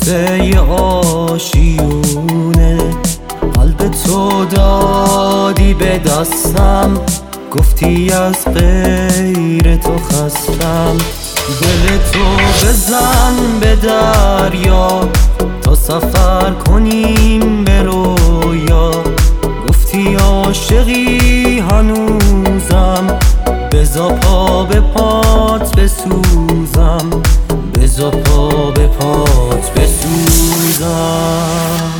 قصه آشیونه، قلب تو دادی به دستم، گفتی از غیر تو خستم. دل تو بزن به دریا تا سفر کنیم به رویا، گفتی عاشقی هنوزم، بذار پا به پات بسوزم، بذار پا به پات بسوزم.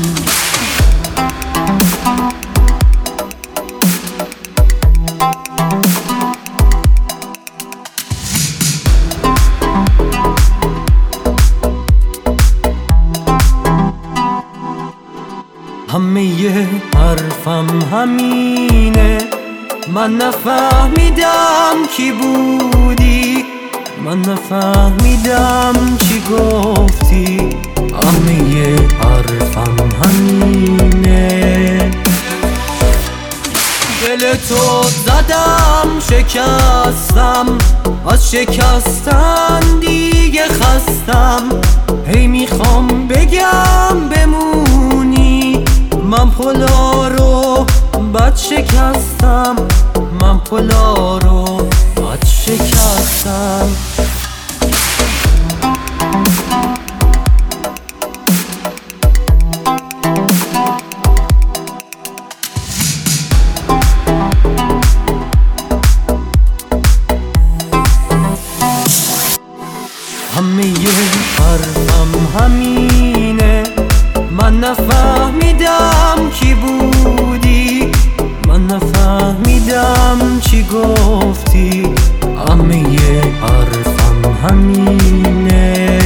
همه حرفم همینه، من نفهمیدم کی بودی، من نفهمیدم چی گفتی. همه حرفم همینه، دل تو زدم شکستم، از شکستن دیگه خستم. هی میخوام بگم بمونی، من پلا رو بد شکستم، من پلا رو بد شکستم. همه حرفم همینه، من نفهمیدم کی بودی، من نفهمیدم چی گفتی. همه حرفم همینه،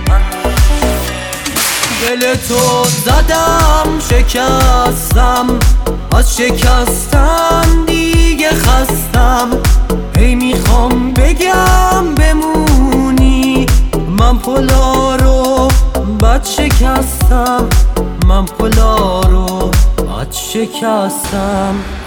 دل تو زدم شکستم، از شکستن دیگه خستم. هی میخوام بگم بمونی، من پلا رو بد شکستم، من پلا رو بد شکستم.